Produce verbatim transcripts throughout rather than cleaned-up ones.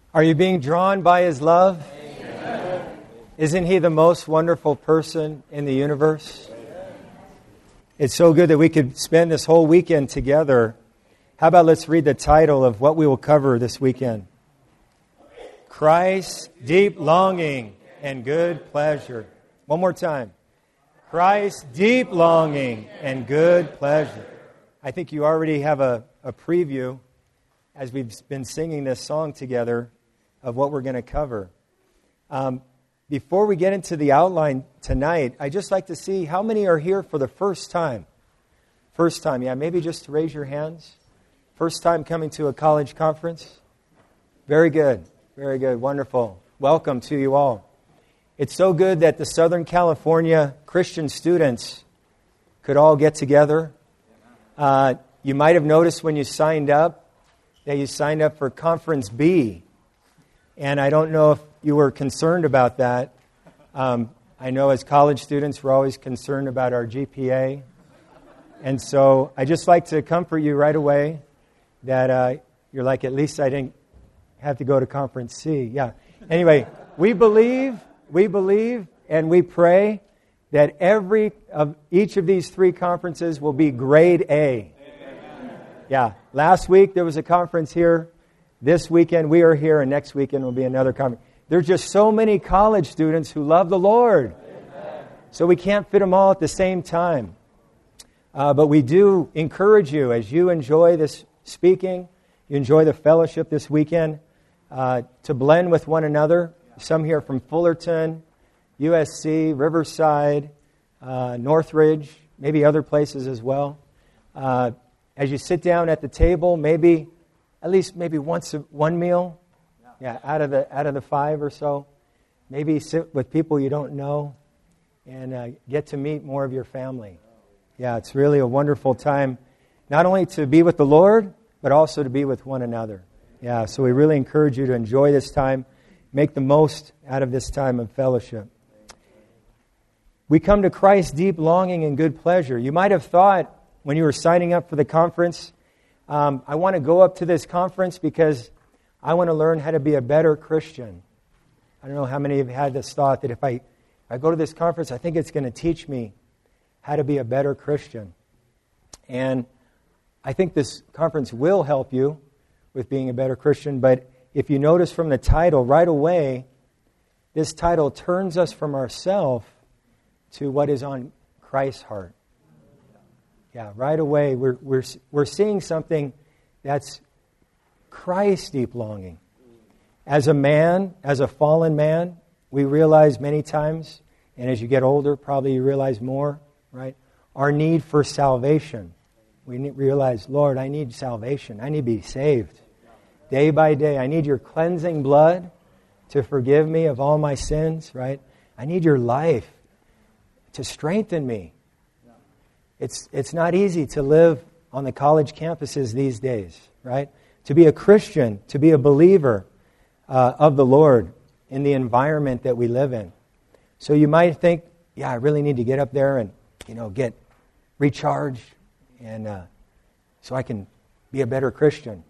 Are you being drawn by His love? Amen. Isn't He the most wonderful person in the universe? It's so good that we could spend this whole weekend together. How about let's read the title of what we will cover this weekend. Christ's deep longing and good pleasure. One more time. Christ's deep longing and good pleasure. I think you already have a, a preview as we've been singing this song together of what we're going to cover. Um, before we get into the outline tonight, I'd just like to see how many are here for the first time. First time, yeah, maybe just to raise your hands. First time coming to a college conference? Very good, very good, wonderful. Welcome to you all. It's so good that the Southern California Christian students could all get together. Uh, you might have noticed when you signed up that you signed up for Conference B. And I don't know if you were concerned about that. Um, I know as college students, we're always concerned about our G P A. And so I just like to comfort you right away that uh, you're like, at least I didn't have to go to Conference C. Yeah. Anyway, we believe, we believe, and we pray that every of each of these three conferences will be grade A. Amen. Yeah. Last week there was a conference here. This weekend we are here, and next weekend will be another conference. There's just so many college students who love the Lord. Amen. So we can't fit them all at the same time. Uh, but we do encourage you, as you enjoy this speaking, you enjoy the fellowship this weekend, uh, to blend with one another. Some here from Fullerton, U S C, Riverside, uh, Northridge, maybe other places as well. Uh, as you sit down at the table, maybe at least maybe once a, one meal, yeah, out of the out of the five or so, maybe sit with people you don't know, and uh, get to meet more of your family. Yeah, it's really a wonderful time, not only to be with the Lord, but also to be with one another. Yeah, so we really encourage you to enjoy this time, make the most out of this time of fellowship. We come to Christ's deep longing and good pleasure. You might have thought when you were signing up for the conference, um, I want to go up to this conference because I want to learn how to be a better Christian. I don't know how many of you had this thought that if I, if I go to this conference, I think it's going to teach me how to be a better Christian. And I think this conference will help you with being a better Christian. But if you notice from the title, right away, this title turns us from ourselves to what is on Christ's heart. Yeah, right away, we're we're we're seeing something that's Christ's deep longing. As a man, as a fallen man, we realize many times, and as you get older, probably you realize more, right? Our need for salvation. We realize, Lord, I need salvation. I need to be saved. Day by day, I need your cleansing blood to forgive me of all my sins, right? I need your life to strengthen me. It's it's not easy to live on the college campuses these days, right? To be a Christian, to be a believer uh, of the Lord in the environment that we live in. So you might think, yeah, I really need to get up there and, you know, get recharged and uh, so I can be a better Christian.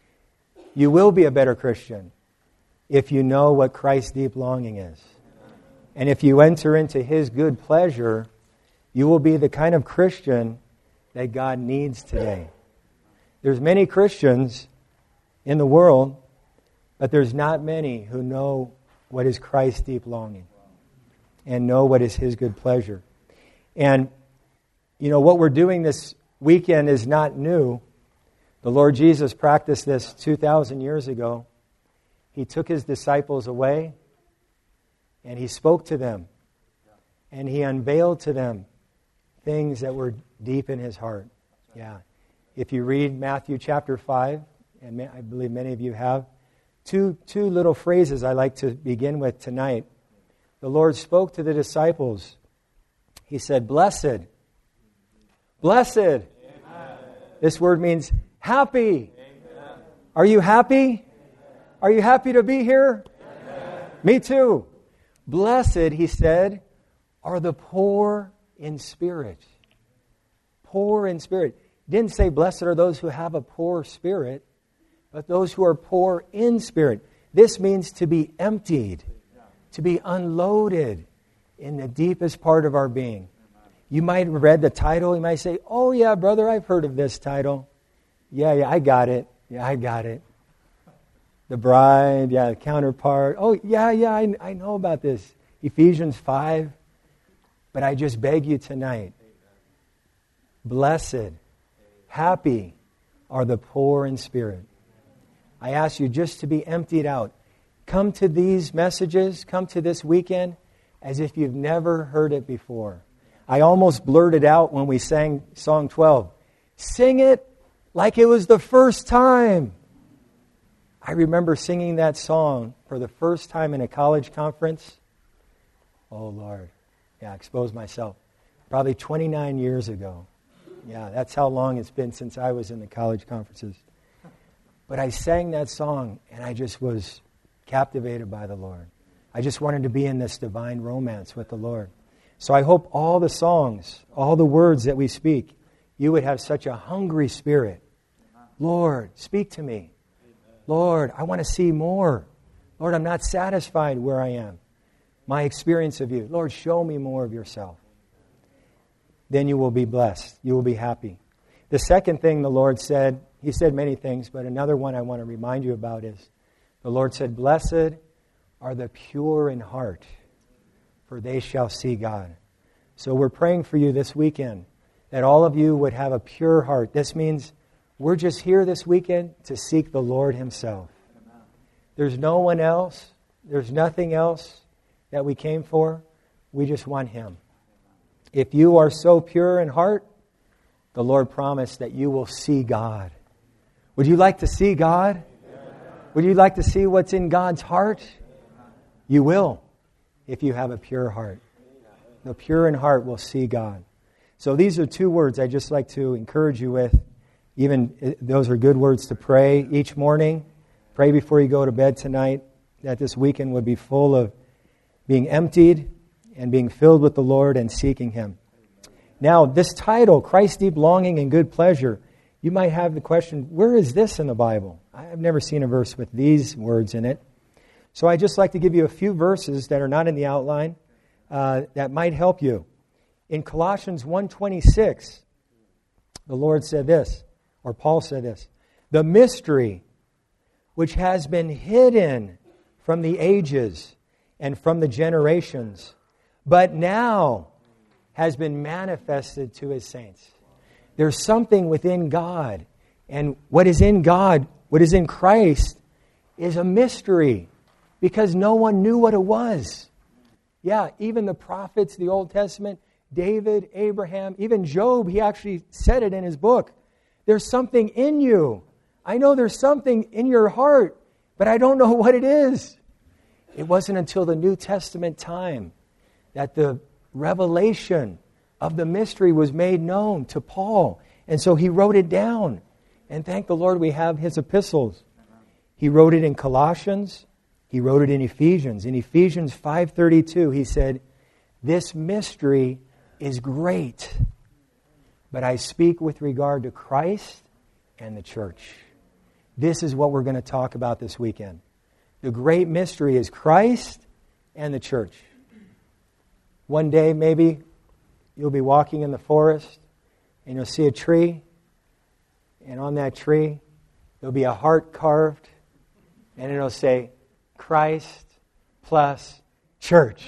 You will be a better Christian if you know what Christ's deep longing is. And if you enter into His good pleasure, you will be the kind of Christian that God needs today. There's many Christians in the world, but there's not many who know what is Christ's deep longing and know what is His good pleasure. And, you know, what we're doing this weekend is not new. The Lord Jesus practiced this two thousand years ago. He took His disciples away and He spoke to them and He unveiled to them things that were deep in His heart. Yeah. If you read Matthew chapter five, and I believe many of you have, two, two little phrases I like to begin with tonight. The Lord spoke to the disciples. He said, blessed. Blessed. Amen. This word means happy. Amen. Are you happy? Amen. Are you happy to be here? Amen. Me too. Blessed, He said, are the poor in spirit. Poor in spirit. Didn't say blessed are those who have a poor spirit, but those who are poor in spirit. This means to be emptied, to be unloaded in the deepest part of our being. You might have read the title. You might say, oh, yeah, brother, I've heard of this title. Yeah, yeah, I got it. Yeah, I got it. The bride, yeah, the counterpart. Oh, yeah, yeah, I, I know about this. Ephesians five. But I just beg you tonight, blessed, happy are the poor in spirit. I ask you just to be emptied out. Come to these messages, come to this weekend as if you've never heard it before. I almost blurted out when we sang Song twelve. Sing it like it was the first time. I remember singing that song for the first time in a college conference. Oh, Lord. Yeah, expose myself. Probably twenty-nine years ago. Yeah, that's how long it's been since I was in the college conferences. But I sang that song, and I just was captivated by the Lord. I just wanted to be in this divine romance with the Lord. So I hope all the songs, all the words that we speak, you would have such a hungry spirit. Lord, speak to me. Lord, I want to see more. Lord, I'm not satisfied where I am. My experience of you. Lord, show me more of yourself. Then you will be blessed. You will be happy. The second thing the Lord said, He said many things, but another one I want to remind you about is, the Lord said, blessed are the pure in heart, for they shall see God. So we're praying for you this weekend, that all of you would have a pure heart. This means we're just here this weekend to seek the Lord Himself. There's no one else. There's nothing else that we came for. We just want Him. If you are so pure in heart, the Lord promised that you will see God. Would you like to see God? Would you like to see what's in God's heart? You will, if you have a pure heart. The pure in heart will see God. So these are two words I'd just like to encourage you with. Even those are good words to pray each morning. Pray before you go to bed tonight that this weekend would be full of being emptied and being filled with the Lord and seeking Him. Now, this title, Christ's Deep Longing and Good Pleasure, you might have the question, where is this in the Bible? I've never seen a verse with these words in it. So I'd just like to give you a few verses that are not in the outline uh, that might help you. In Colossians one twenty-six, the Lord said this, or Paul said this, the mystery which has been hidden from the ages and from the generations, but now has been manifested to His saints. There's something within God, and what is in God, what is in Christ, is a mystery, because no one knew what it was. Yeah, even the prophets, the Old Testament, David, Abraham, even Job, he actually said it in his book. There's something in you. I know there's something in your heart, but I don't know what it is. It wasn't until the New Testament time that the revelation of the mystery was made known to Paul. And so he wrote it down. And thank the Lord we have his epistles. He wrote it in Colossians. He wrote it in Ephesians. In Ephesians five thirty-two, he said, this mystery is great, but I speak with regard to Christ and the church. This is what we're going to talk about this weekend. The great mystery is Christ and the church. One day, maybe, you'll be walking in the forest and you'll see a tree, and on that tree, there'll be a heart carved, and it'll say, Christ plus church.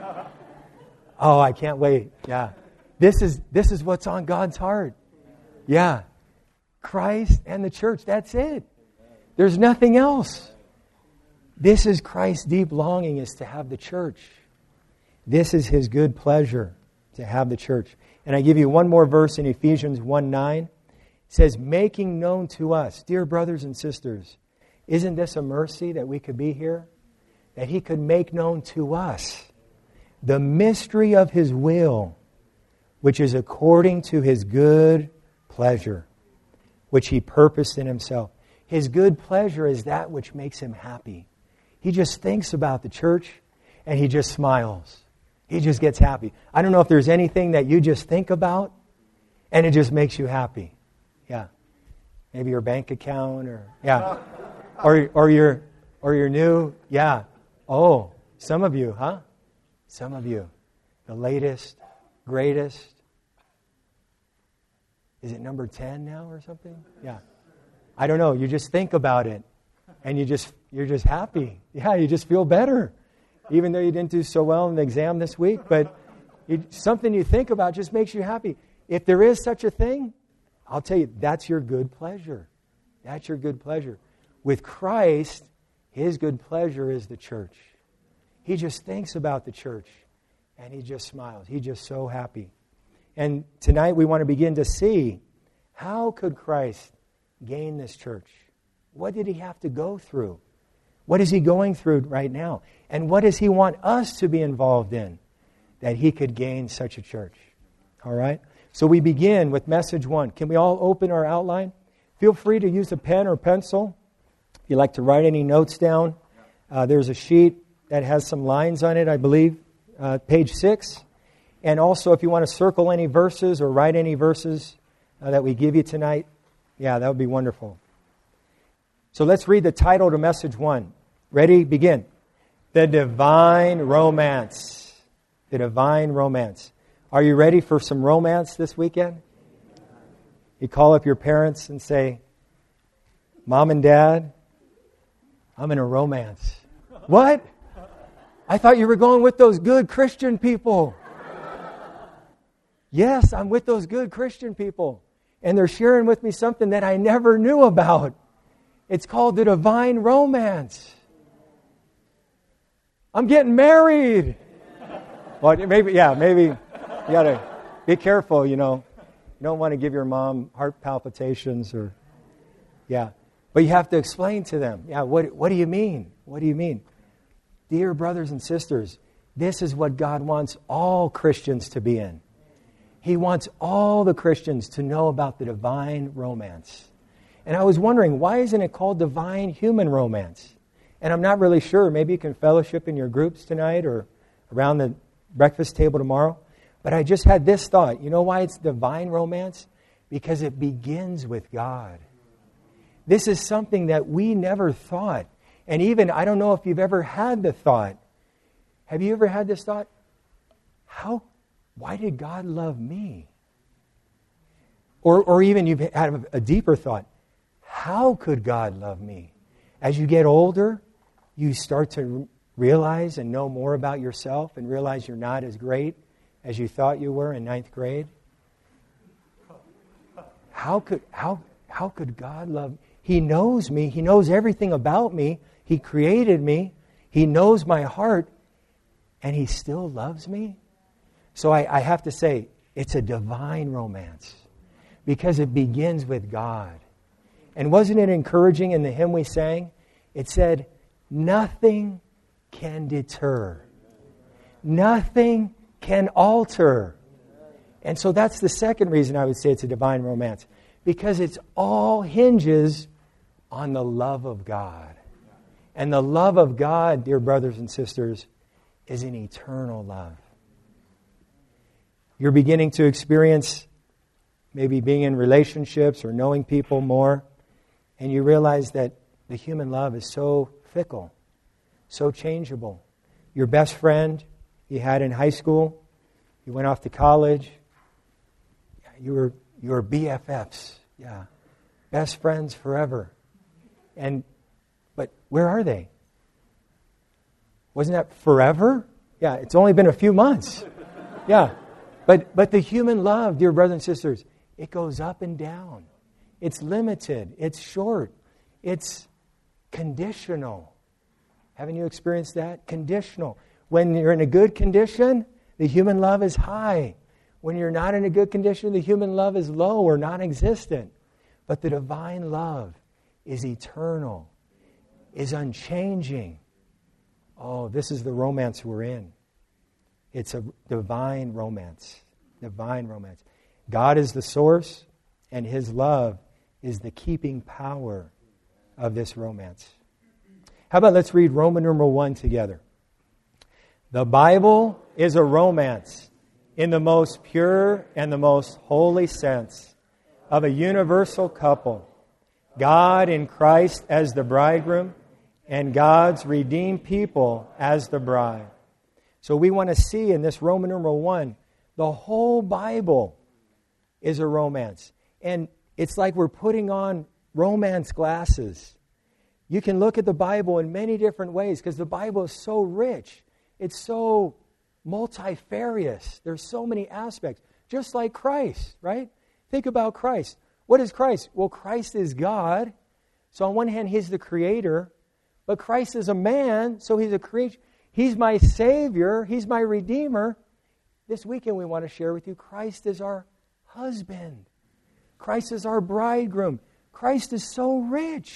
Oh, I can't wait. Yeah. This is this is what's on God's heart. Yeah. Christ and the church. That's it. There's nothing else. This is Christ's deep longing, is to have the church. This is His good pleasure, to have the church. And I give you one more verse in Ephesians one nine. It says, making known to us, dear brothers and sisters, isn't this a mercy that we could be here? That He could make known to us the mystery of His will, which is according to His good pleasure, which He purposed in Himself. His good pleasure is that which makes Him happy. He just thinks about the church and He just smiles. He just gets happy. I don't know if there's anything that you just think about and it just makes you happy. Yeah. Maybe your bank account or, yeah. Or, or your Or you're new. Yeah. Oh, some of you, huh? Some of you. The latest, greatest. Is it number ten now or something? Yeah. I don't know. You just think about it. And you just, you're just happy. Yeah, you just feel better. Even though you didn't do so well in the exam this week. But it, something you think about just makes you happy. If there is such a thing, I'll tell you, that's your good pleasure. That's your good pleasure. With Christ, His good pleasure is the church. He just thinks about the church. And He just smiles. He's just so happy. And tonight we want to begin to see, how could Christ gain this church? What did He have to go through? What is He going through right now? And what does He want us to be involved in that He could gain such a church? All right? So we begin with message one. Can we all open our outline? Feel free to use a pen or pencil. If you'd like to write any notes down, uh, there's a sheet that has some lines on it, I believe, uh, page six. And also, if you want to circle any verses or write any verses uh, that we give you tonight, yeah, that would be wonderful. So let's read the title to message one. Ready? Begin. The Divine Romance. The Divine Romance. Are you ready for some romance this weekend? You call up your parents and say, Mom and Dad, I'm in a romance. What? I thought you were going with those good Christian people. Yes, I'm with those good Christian people. And they're sharing with me something that I never knew about. It's called the divine romance. I'm getting married. Well, maybe, yeah, maybe you got to be careful, you know. You don't want to give your mom heart palpitations or, yeah. But you have to explain to them, yeah, what, what do you mean? What do you mean? Dear brothers and sisters, this is what God wants all Christians to be in. He wants all the Christians to know about the divine romance. And I was wondering, why isn't it called divine human romance? And I'm not really sure. Maybe you can fellowship in your groups tonight or around the breakfast table tomorrow. But I just had this thought. You know why it's divine romance? Because it begins with God. This is something that we never thought. And even, I don't know if you've ever had the thought. Have you ever had this thought? How, why did God love me? Or, or even you've had a, a deeper thought. How could God love me? As you get older, you start to realize and know more about yourself and realize you're not as great as you thought you were in ninth grade. How could, how, how could God love me? He knows me. He knows everything about me. He created me. He knows my heart. And He still loves me? So I, I have to say, it's a divine romance. Because it begins with God. And wasn't it encouraging in the hymn we sang? It said, nothing can deter. Nothing can alter. And so that's the second reason I would say it's a divine romance. Because it's all hinges on the love of God. And the love of God, dear brothers and sisters, is an eternal love. You're beginning to experience maybe being in relationships or knowing people more, and you realize that the human love is so fickle, so changeable. Your best friend you had in high school, you went off to college, you were, you were B F Fs, yeah, best friends forever. And but where are they? Wasn't that forever? Yeah, it's only been a few months. Yeah, but but the human love, dear brothers and sisters, it goes up and down. It's limited. It's short. It's conditional. Haven't you experienced that? Conditional. When you're in a good condition, the human love is high. When you're not in a good condition, the human love is low or non-existent. But the divine love is eternal, is unchanging. Oh, this is the romance we're in. It's a divine romance. Divine romance. God is the source, and His love is the keeping power of this romance. How about let's read Roman numeral one together. The Bible is a romance in the most pure and the most holy sense of a universal couple. God in Christ as the bridegroom and God's redeemed people as the bride. So we want to see in this Roman numeral one, the whole Bible is a romance. And it's like we're putting on romance glasses. You can look at the Bible in many different ways because the Bible is so rich. It's so multifarious. There's so many aspects. Just like Christ, right? Think about Christ. What is Christ? Well, Christ is God. So on one hand, He's the Creator. But Christ is a man, so He's a creature. He's my Savior. He's my Redeemer. This weekend we want to share with you, Christ is our husband. Christ is our bridegroom. Christ is so rich.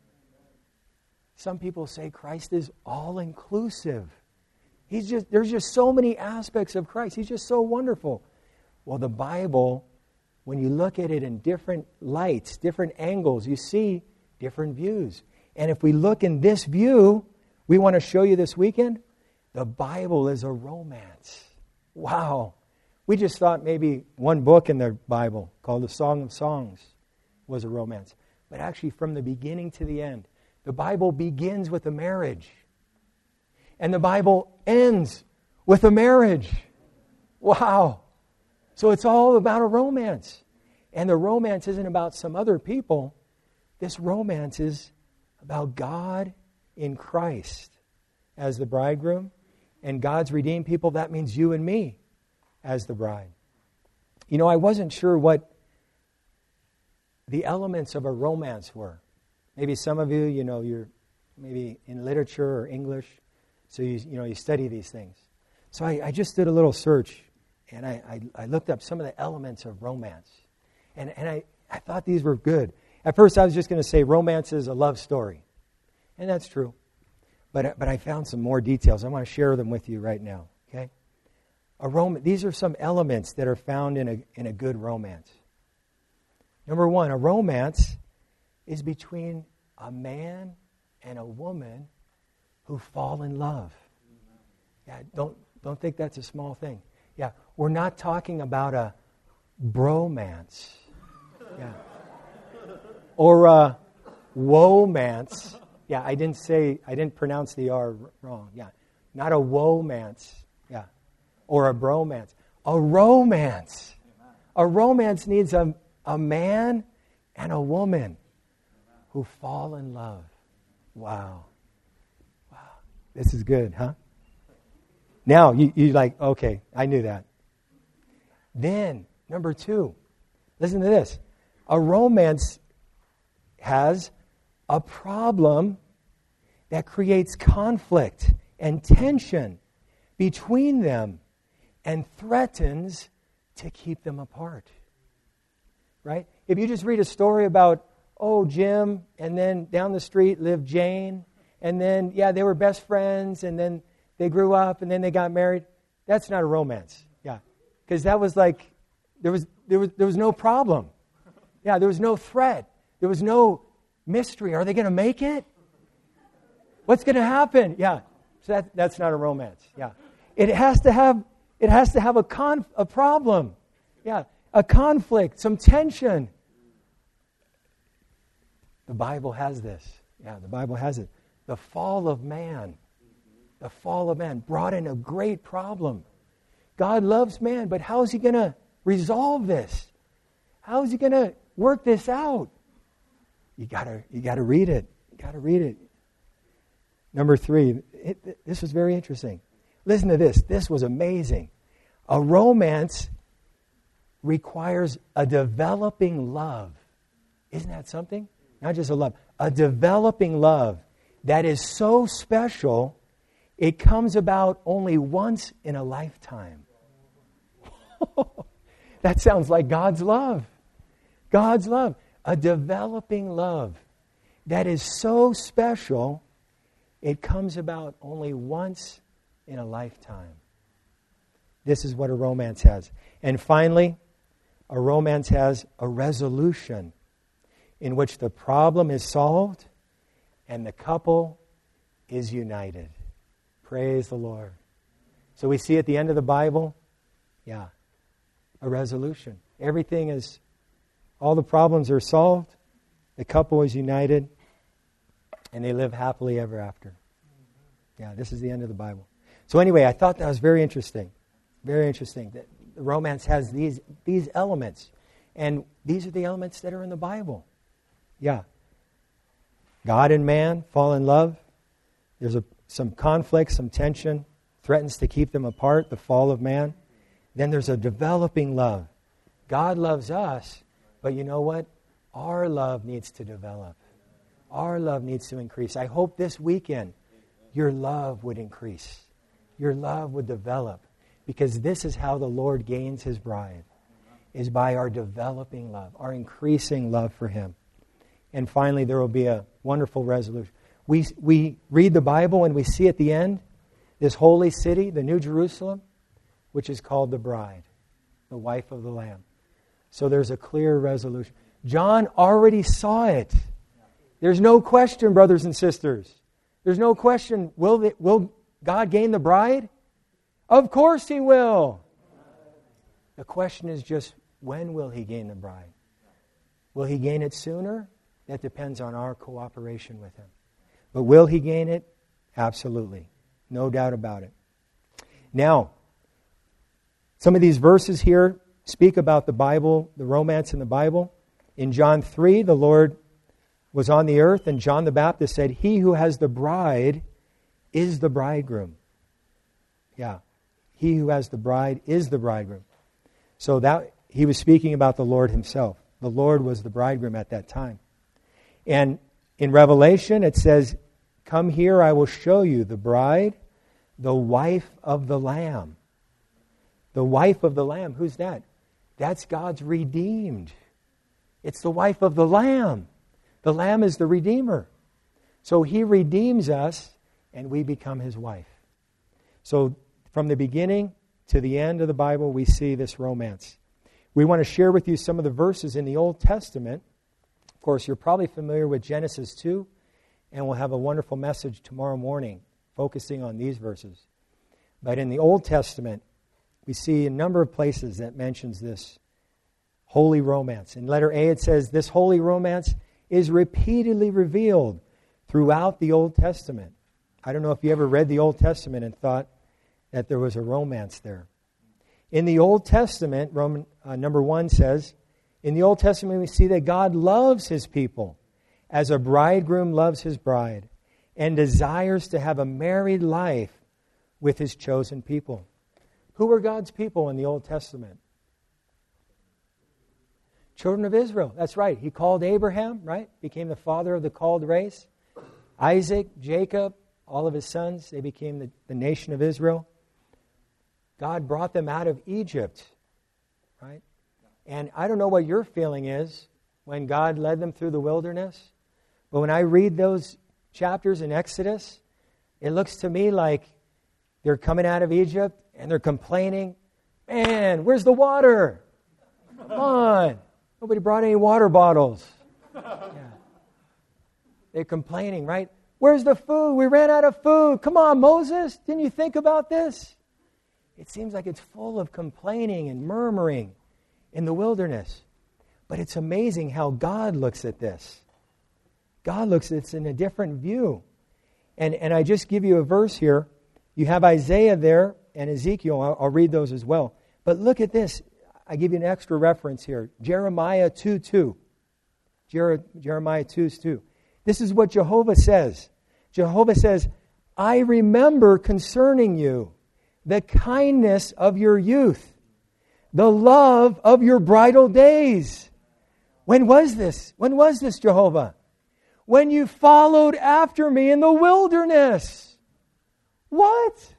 Some people say Christ is all-inclusive. He's just, there's just so many aspects of Christ. He's just so wonderful. Well, the Bible, when you look at it in different lights, different angles, you see different views. And if we look in this view, we want to show you this weekend, the Bible is a romance. Wow. We just thought maybe one book in the Bible called the Song of Songs was a romance. But actually from the beginning to the end, the Bible begins with a marriage. And the Bible ends with a marriage. Wow. So it's all about a romance. And the romance isn't about some other people. This romance is about God in Christ as the bridegroom. And God's redeemed people, that means you and me as the bride. You know, I wasn't sure what the elements of a romance were. Maybe some of you, you know, you're maybe in literature or English, so you you know you study these things. So I, I just did a little search, and I, I, I looked up some of the elements of romance. And, and I, I thought these were good. At first I was just going to say romance is a love story. And that's true. But, but I found some more details. I want to share them with you right now. Okay? A rom- These are some elements that are found in a, in a good romance. Number one, a romance is between a man and a woman who fall in love. Yeah, don't, don't think that's a small thing. Yeah, we're not talking about a bromance. Yeah. Or a womance. Yeah, I didn't say, I didn't pronounce the R wrong. Yeah, not a womance. Yeah, or a bromance. A romance. A romance needs a, a man and a woman who fall in love. Wow. Wow. This is good, huh? Now, you, you're like, okay, I knew that. Then, number two, listen to this. A romance has a problem that creates conflict and tension between them and threatens to keep them apart. Right? If you just read a story about, oh, Jim, and then down the street lived Jane, and then, yeah, they were best friends, and then they grew up, and then they got married, that's not a romance. Yeah. Because that was like, there was, there was, there was no problem. Yeah, there was no threat. There was no mystery. Are they going to make it? What's going to happen? Yeah. So that, that's not a romance. Yeah. It has to have it has to have a conf, a problem. Yeah. A conflict, some tension. The Bible has this. Yeah, the Bible has it. The fall of man. The fall of man brought in a great problem. God loves man, but how is He going to resolve this? How is He going to work this out? You gotta, you gotta read it. You gotta read it. Number three, it, this was very interesting. Listen to this. This was amazing. A romance requires a developing love. Isn't that something? Not just a love. A developing love that is so special, it comes about only once in a lifetime. That sounds like God's love. God's love. A developing love that is so special, it comes about only once in a lifetime. This is what a romance has. And finally, a romance has a resolution in which the problem is solved and the couple is united. Praise the Lord. So we see at the end of the Bible, yeah, a resolution. Everything is, all the problems are solved. The couple is united. And they live happily ever after. Yeah, this is the end of the Bible. So anyway, I thought that was very interesting. Very interesting that the romance has these these elements. And these are the elements that are in the Bible. Yeah. God and man fall in love. There's a, some conflict, some tension, threatens to keep them apart, the fall of man. Then there's a developing love. God loves us, but you know what? Our love needs to develop. Our love needs to increase. I hope this weekend your love would increase. Your love would develop. Because this is how the Lord gains His bride, is by our developing love, our increasing love for Him. And finally, there will be a wonderful resolution. We, we read the Bible and we see at the end this holy city, the New Jerusalem, which is called the bride, the wife of the Lamb. So there's a clear resolution. John already saw it. There's no question, brothers and sisters. There's no question, will, the, will God gain the bride? Of course He will. The question is just, when will He gain the bride? Will He gain it sooner? That depends on our cooperation with Him. But will He gain it? Absolutely. No doubt about it. Now, some of these verses here speak about the Bible, the romance in the Bible. In John three, the Lord was on the earth, and John the Baptist said, "He who has the bride is the bridegroom." Yeah. He who has the bride is the bridegroom. So that he was speaking about the Lord Himself. The Lord was the bridegroom at that time. And in Revelation it says, "Come here, I will show you the bride, the wife of the Lamb." The wife of the Lamb, who's that? That's God's redeemed. It's the wife of the Lamb. The Lamb is the Redeemer. So He redeems us and we become His wife. So from the beginning to the end of the Bible, we see this romance. We want to share with you some of the verses in the Old Testament. Of course, you're probably familiar with Genesis two, and we'll have a wonderful message tomorrow morning focusing on these verses. But in the Old Testament, we see a number of places that mentions this holy romance. In letter A, it says, this holy romance is repeatedly revealed throughout the Old Testament. I don't know if you ever read the Old Testament and thought that there was a romance there. In the Old Testament, Roman uh, number one says, in the Old Testament we see that God loves His people as a bridegroom loves his bride and desires to have a married life with His chosen people. Who were God's people in the Old Testament? Children of Israel. That's right. He called Abraham, right? Became the father of the called race. Isaac, Jacob, all of his sons, they became the, the nation of Israel. God brought them out of Egypt, right? And I don't know what your feeling is when God led them through the wilderness, but when I read those chapters in Exodus, it looks to me like they're coming out of Egypt and they're complaining, "Man, where's the water? Come on. Nobody brought any water bottles." Yeah. They're complaining, right? "Where's the food? We ran out of food. Come on, Moses. Didn't you think about this?" It seems like it's full of complaining and murmuring in the wilderness. But it's amazing how God looks at this. God looks at this in a different view. And, and I just give you a verse here. You have Isaiah there and Ezekiel. I'll, I'll read those as well. But look at this. I give you an extra reference here. Jeremiah two two. Jer- Jeremiah two two. This is what Jehovah says. Jehovah says, "I remember concerning you the kindness of your youth, the love of your bridal days." When was this? When was this, Jehovah? When you followed after me in the wilderness. What?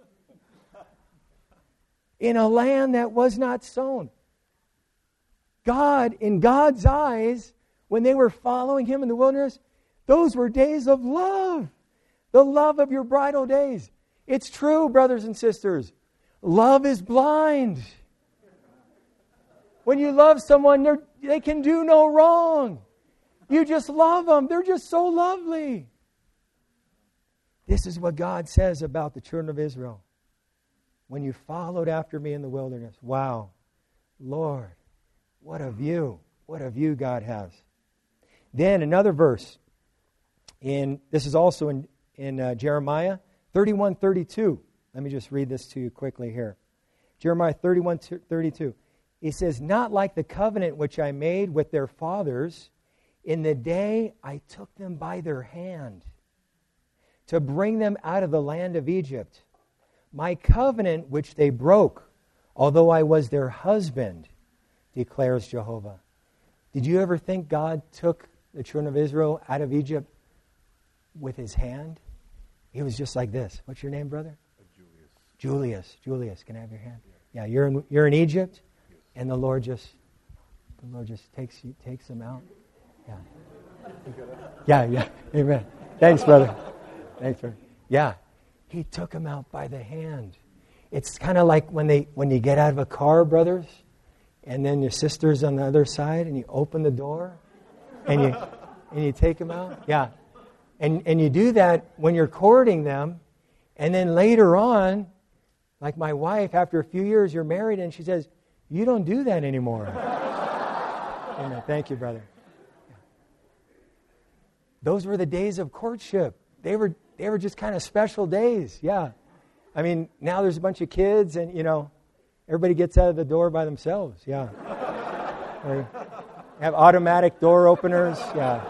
In a land that was not sown. God, in God's eyes, when they were following Him in the wilderness, those were days of love. The love of your bridal days. It's true, brothers and sisters. Love is blind. When you love someone, they can do no wrong. You just love them. They're just so lovely. This is what God says about the children of Israel. When you followed after me in the wilderness. Wow. Lord, what a view. What a view God has. Then another verse. In this is also in, in uh, Jeremiah thirty-one thirty-two. Let me just read this to you quickly here. Jeremiah thirty-one thirty-two. He says, "Not like the covenant which I made with their fathers in the day I took them by their hand to bring them out of the land of Egypt. My covenant which they broke, although I was their husband, declares Jehovah." Did you ever think God took the children of Israel out of Egypt with his hand? He was just like this. What's your name, brother? Uh, Julius. Julius. Julius, can I have your hand? Yeah, you're in you're in Egypt, yes. And the Lord just the Lord just takes you takes them out. Yeah. Yeah, yeah. Amen. Thanks, brother. Thanks, brother. Yeah. He took them out by the hand. It's kind of like when they when you get out of a car, brothers, and then your sister's on the other side, and you open the door, and you and you take them out. Yeah, and and you do that when you're courting them, and then later on, like my wife, after a few years, you're married, and she says, "You don't do that anymore." Amen. Thank you, brother. Yeah. Those were the days of courtship. They were they were just kind of special days. Yeah, I mean now there's a bunch of kids, and you know. Everybody gets out of the door by themselves, yeah. Or have automatic door openers, yeah.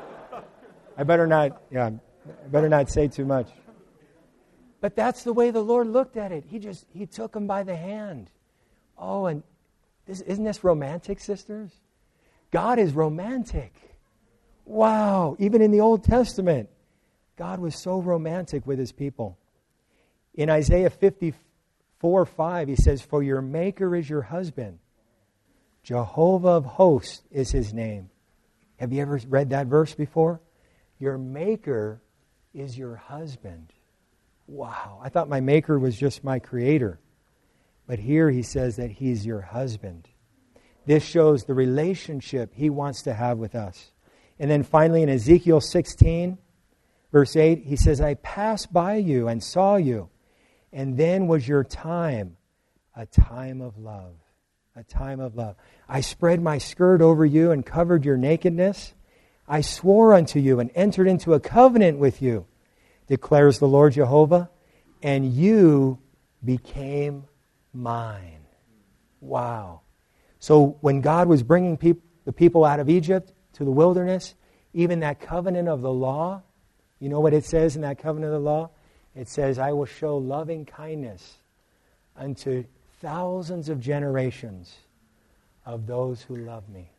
I better not, yeah, I better not say too much. But that's the way the Lord looked at it. He just, he took them by the hand. Oh, and this, isn't this romantic, sisters? God is romantic. Wow, even in the Old Testament, God was so romantic with his people. In Isaiah fifty-four, Four five, he says, "For your Maker is your husband. Jehovah of hosts is his name." Have you ever read that verse before? Your Maker is your husband. Wow. I thought my Maker was just my creator. But here he says that he's your husband. This shows the relationship he wants to have with us. And then finally in Ezekiel sixteen, verse eight, he says, "I passed by you and saw you. And then was your time a time of love." A time of love. "I spread my skirt over you and covered your nakedness. I swore unto you and entered into a covenant with you, declares the Lord Jehovah, and you became mine." Wow. So when God was bringing peop- the people out of Egypt to the wilderness, even that covenant of the law, you know what it says in that covenant of the law? It says, "I will show loving kindness unto thousands of generations of those who love me."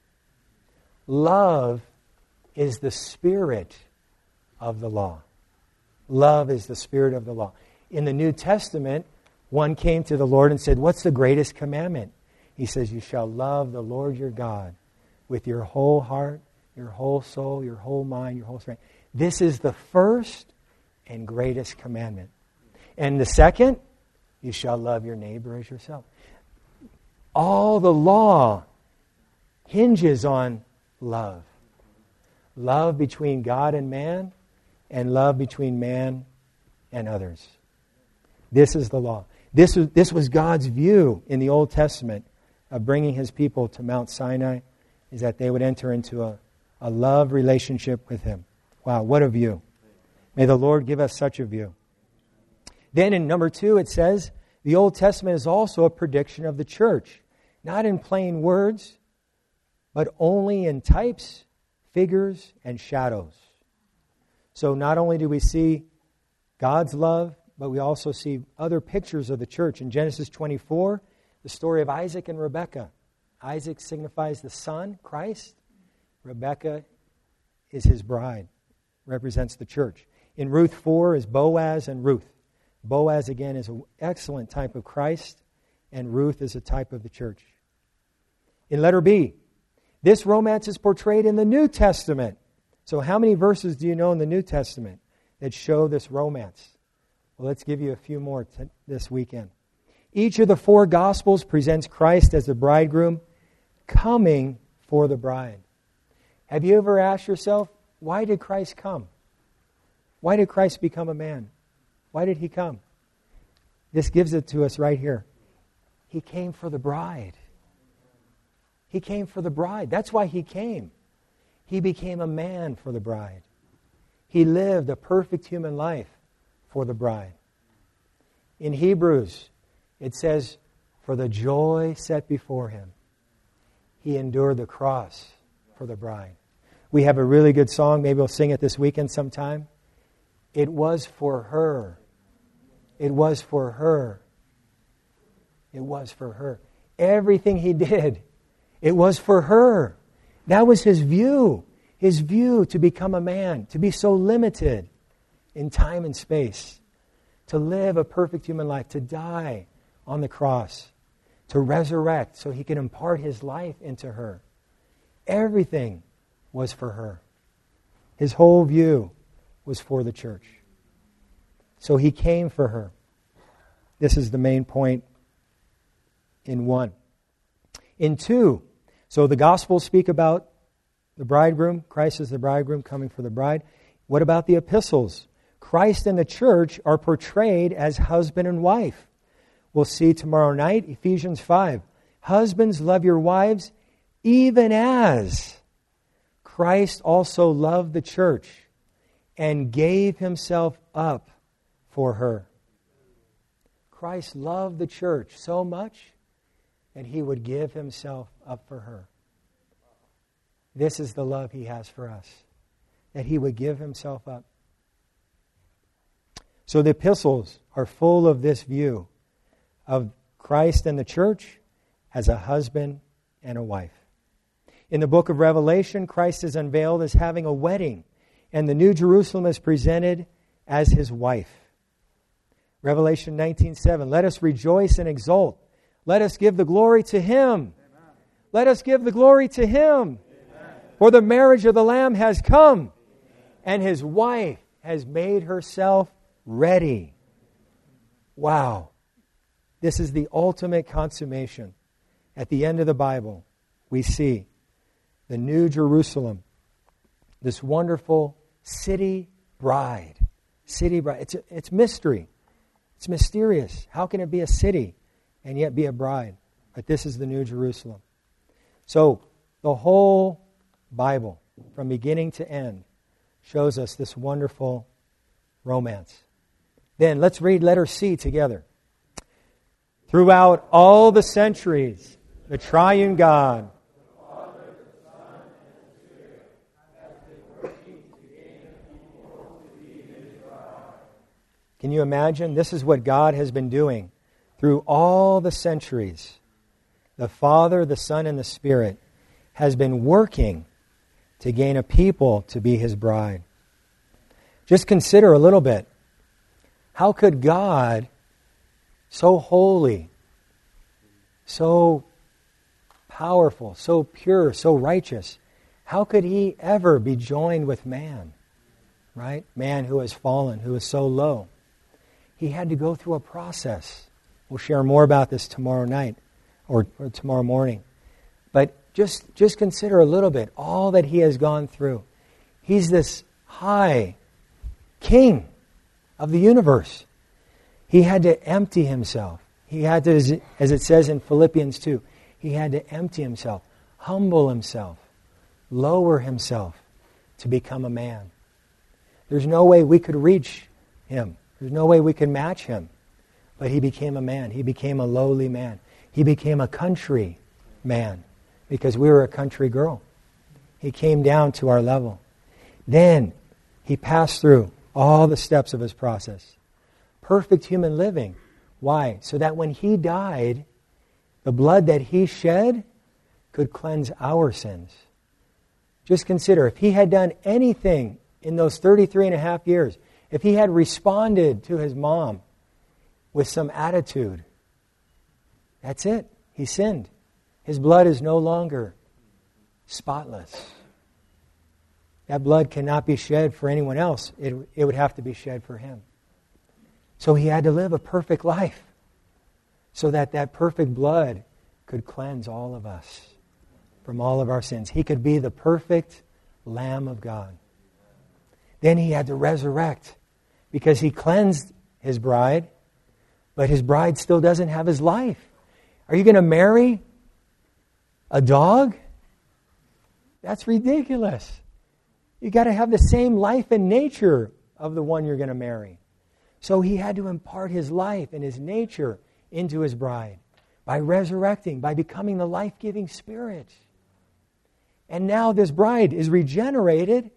Love is the spirit of the law. Love is the spirit of the law. In the New Testament, one came to the Lord and said, "What's the greatest commandment?" He says, "You shall love the Lord your God with your whole heart, your whole soul, your whole mind, your whole strength." This is the first and greatest commandment. And the second, you shall love your neighbor as yourself. All the law hinges on love. Love between God and man, and love between man and others. This is the law. This was, this was God's view in the Old Testament of bringing his people to Mount Sinai, is that they would enter into a, a love relationship with him. Wow, what a view. May the Lord give us such a view. Then in number two, it says, the Old Testament is also a prediction of the church. Not in plain words, but only in types, figures, and shadows. So not only do we see God's love, but we also see other pictures of the church. In Genesis twenty-four, the story of Isaac and Rebekah. Isaac signifies the son, Christ. Rebekah is his bride, represents the church. In Ruth four is Boaz and Ruth. Boaz, again, is an excellent type of Christ, and Ruth is a type of the church. In letter B, this romance is portrayed in the New Testament. So how many verses do you know in the New Testament that show this romance? Well, let's give you a few more t- this weekend. Each of the four Gospels presents Christ as the bridegroom coming for the bride. Have you ever asked yourself, why did Christ come? Why did Christ become a man? Why did he come? This gives it to us right here. He came for the bride. He came for the bride. That's why he came. He became a man for the bride. He lived a perfect human life for the bride. In Hebrews, it says, for the joy set before him, he endured the cross for the bride. We have a really good song. Maybe we'll sing it this weekend sometime. It was for her. It was for her. It was for her. Everything he did, it was for her. That was his view. His view to become a man, to be so limited in time and space, to live a perfect human life, to die on the cross, to resurrect so he can impart his life into her. Everything was for her. His whole view was for the church. So he came for her. This is the main point in one. In two, so the Gospels speak about the bridegroom. Christ is the bridegroom coming for the bride. What about the epistles? Christ and the church are portrayed as husband and wife. We'll see tomorrow night, Ephesians five. Husbands, love your wives, even as Christ also loved the church and gave himself up for her. Christ loved the church so much that he would give himself up for her. This is the love he has for us, that he would give himself up. So the epistles are full of this view of Christ and the church as a husband and a wife. In the book of Revelation, Christ is unveiled as having a wedding, and the New Jerusalem is presented as his wife. Revelation nineteen seven, let us rejoice and exult. Let us give the glory to him. Amen. Let us give the glory to him. Amen. For the marriage of the Lamb has come, amen, and his wife has made herself ready. Wow. This is the ultimate consummation. At the end of the Bible, we see the New Jerusalem, this wonderful city bride. City bride. It's, it's mystery. It's mysterious. How can it be a city and yet be a bride? But this is the New Jerusalem. So the whole Bible, from beginning to end, shows us this wonderful romance. Then let's read letter C together. Throughout all the centuries, the triune God, the Father, the Son, and the Spirit, has been working to gain a people to be his bride. Can you imagine? This is what God has been doing through all the centuries. The Father, the Son, and the Spirit has been working to gain a people to be his bride. Just consider a little bit. How could God, so holy, so powerful, so pure, so righteous, how could he ever be joined with man? Right? Man who has fallen, who is so low. He had to go through a process. We'll share more about this tomorrow night or, or tomorrow morning. But just, just consider a little bit all that he has gone through. He's this high king of the universe. He had to empty himself. He had to, as it says in Philippians two, he had to empty himself, humble himself, lower himself to become a man. There's no way we could reach him. There's no way we could match him. But he became a man. He became a lowly man. He became a country man because we were a country girl. He came down to our level. Then he passed through all the steps of his process. Perfect human living. Why? So that when he died, the blood that he shed could cleanse our sins. Just consider, if he had done anything in those thirty-three and a half years, if he had responded to his mom with some attitude, that's it. He sinned. His blood is no longer spotless. That blood cannot be shed for anyone else. It, it would have to be shed for him. So he had to live a perfect life so that that perfect blood could cleanse all of us from all of our sins. He could be the perfect Lamb of God. Then he had to resurrect because he cleansed his bride, but his bride still doesn't have his life. Are you going to marry a dog? That's ridiculous. You got to have the same life and nature of the one you're going to marry. So he had to impart his life and his nature into his bride by resurrecting, by becoming the life-giving Spirit. And now this bride is regenerated,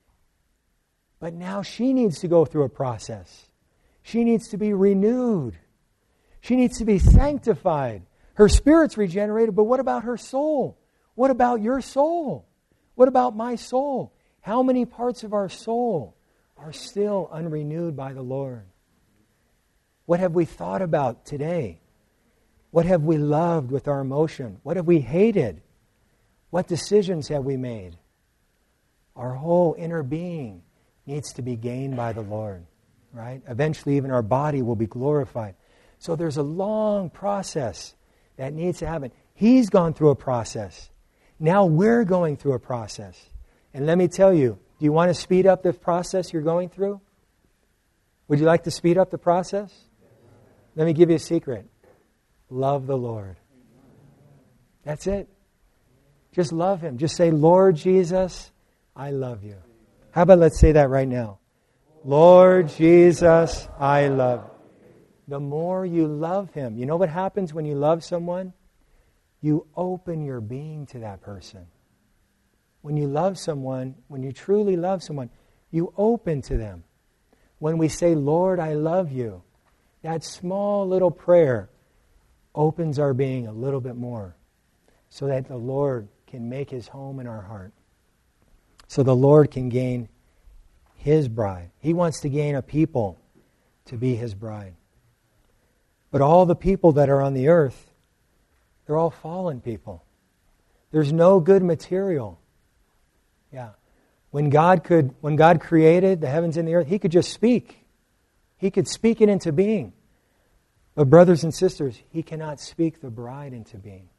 but now she needs to go through a process. She needs to be renewed. She needs to be sanctified. Her spirit's regenerated, but what about her soul? What about your soul? What about my soul? How many parts of our soul are still unrenewed by the Lord? What have we thought about today? What have we loved with our emotion? What have we hated? What decisions have we made? Our whole inner being needs to be gained by the Lord, right? Eventually even our body will be glorified. So there's a long process that needs to happen. He's gone through a process. Now we're going through a process. And let me tell you, do you want to speed up the process you're going through? Would you like to speed up the process? Let me give you a secret. Love the Lord. That's it. Just love Him. Just say, Lord Jesus, I love you. How about let's say that right now? Lord Jesus, I love you. The more you love Him, you know what happens when you love someone? You open your being to that person. When you love someone, when you truly love someone, you open to them. When we say, Lord, I love you, that small little prayer opens our being a little bit more so that the Lord can make His home in our heart. So the Lord can gain His bride. He wants to gain a people to be His bride. But all the people that are on the earth, they're all fallen people. There's no good material. Yeah. When God could, when God created the heavens and the earth, He could just speak. He could speak it into being. But brothers and sisters, He cannot speak the bride into being.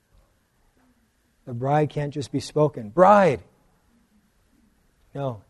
The bride can't just be spoken. Bride! No.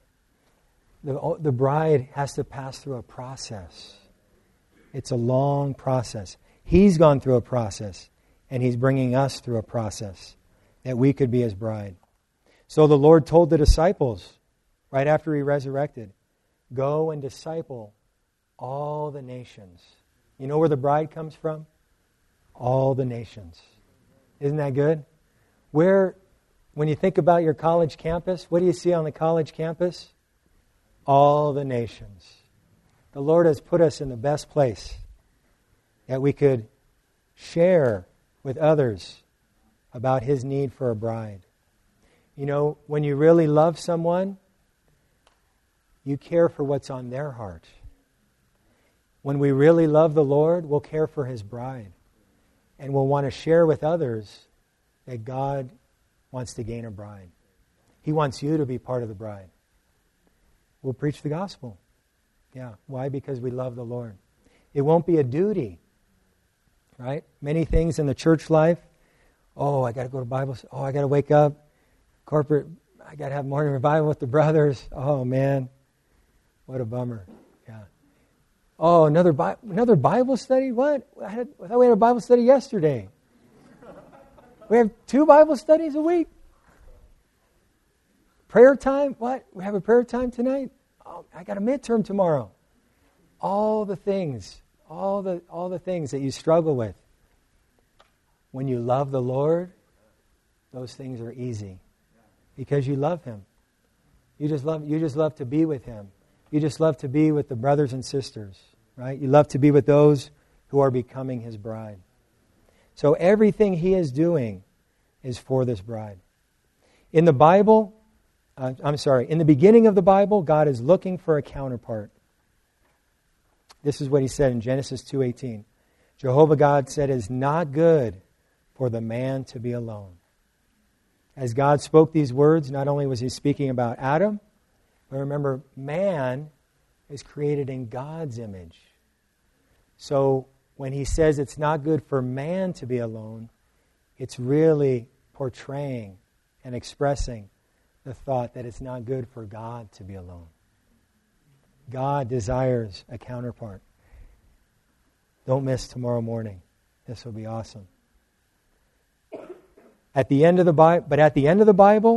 The, the bride has to pass through a process. It's a long process. He's gone through a process, and He's bringing us through a process that we could be His bride. So the Lord told the disciples, right after He resurrected, go and disciple all the nations. You know where the bride comes from? All the nations. Isn't that good? Where, when you think about your college campus, what do you see on the college campus? All the nations. The Lord has put us in the best place that we could share with others about His need for a bride. You know, when you really love someone, you care for what's on their heart. When we really love the Lord, we'll care for His bride. And we'll want to share with others that God wants to gain a bride. He wants you to be part of the bride. We'll preach the gospel. Yeah. Why? Because we love the Lord. It won't be a duty. Right? Many things in the church life. Oh, I got to go to Bible. Oh, I got to wake up. Corporate, I got to have morning revival with the brothers. Oh, man. What a bummer. Yeah. Oh, another, Bi- another Bible study? What? I, had, I thought we had a Bible study yesterday. We have two Bible studies a week? Prayer time? What? We have a prayer time tonight? Oh, I got a midterm tomorrow. All the things, all the all the things that you struggle with. When you love the Lord, those things are easy. Because you love Him. You just love you just love to be with Him. You just love to be with the brothers and sisters, right? You love to be with those who are becoming His bride. So everything He is doing is for this bride. In the Bible, uh, I'm sorry, in the beginning of the Bible, God is looking for a counterpart. This is what He said in Genesis two eighteen. Jehovah God said, "It is not good for the man to be alone." As God spoke these words, not only was He speaking about Adam, but remember, man is created in God's image. So when He says it's not good for man to be alone, it's really portraying and expressing the thought that it's not good for God to be alone. God desires a counterpart. Don't miss tomorrow morning. This will be awesome. At the end of the Bible, but at the end of the Bible,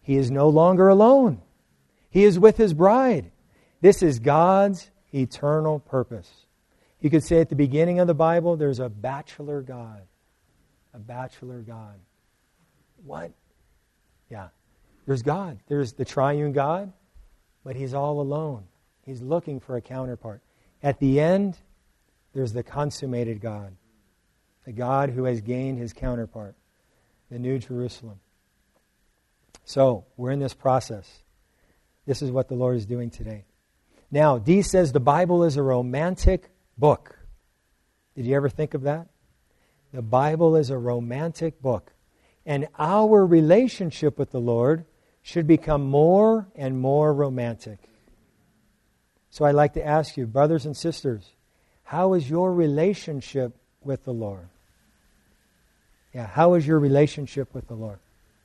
He is no longer alone. He is with His bride. This is God's eternal purpose. You could say at the beginning of the Bible, there's a bachelor God. A bachelor God. What? Yeah. There's God. There's the triune God, but He's all alone. He's looking for a counterpart. At the end, there's the consummated God. The God who has gained His counterpart. The New Jerusalem. So, we're in this process. This is what the Lord is doing today. Now, Dee says the Bible is a romantic book. Did you ever think of that? The Bible is a romantic book. And our relationship with the Lord should become more and more romantic. So I'd like to ask you, brothers and sisters, how is your relationship with the Lord? Yeah, how is your relationship with the Lord?